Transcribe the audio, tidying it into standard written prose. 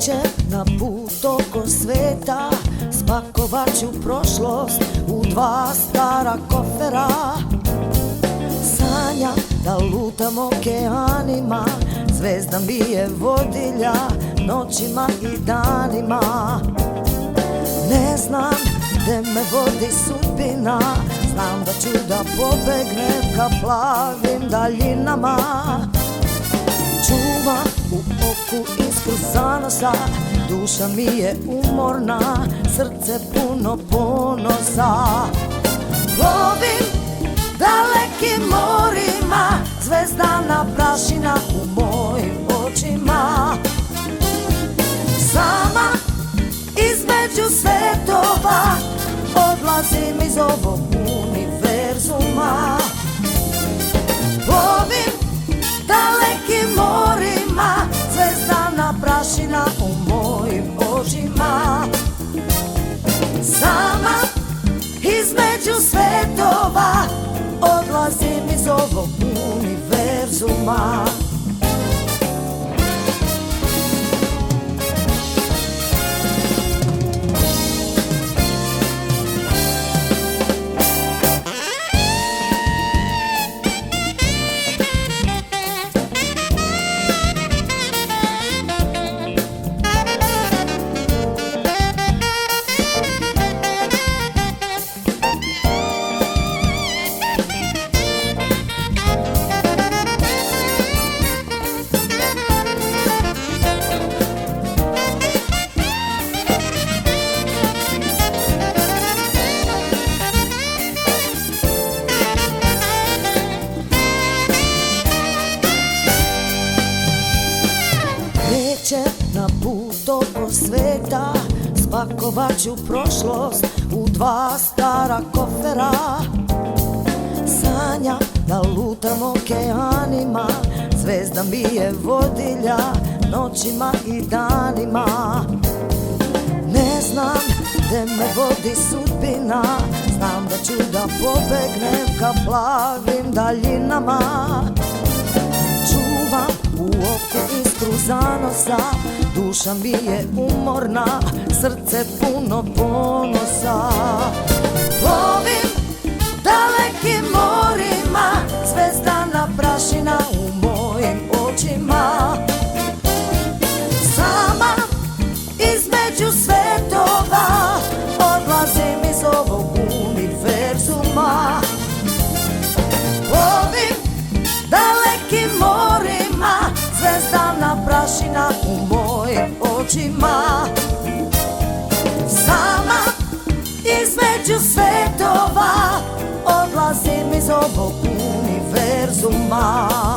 Krećem na put oko sveta, spakovat ću prošlost u 2 stara kofera. Sanjam da lutam okeanima, zvezda mi je vodilja noćima i danima. Ne znam gde me vodi sudbina, znam da ću da pobegnem ka plavim daljinama. Čuvam u oku iskru zanosa, duša mi je umorna, srce puno ponosa. Plovim dalekim morima, zvezdana prašina u mojim očima. Sama između svetova, odlazim iz ovog univerzuma. Plovim dalekim morima, zvezdana prašina u mojim očima. Sama između svetova, odlazim iz ovog univerzuma. Na put oko sveta, spakovat ću prošlost u 2 stara kofera. Sanjam da lutam okeanima, zvezda mi je vodilja noćima i danima. Ne znam gde me vodi sudbina, znam da ću da pobegnem ka plavim daljinama. Čuvam u oku iskru zanosa, duša mi je umorna, srce puno ponosa. Plovim dalekim morima, zvezdana prašina u mojim očima. Sama između svetova, odlazim iz ovog univerzuma. Plovim dalekim morima, zvezdana prašina u mojim očima. Sama između svetova, odlazim iz ovog univerzuma.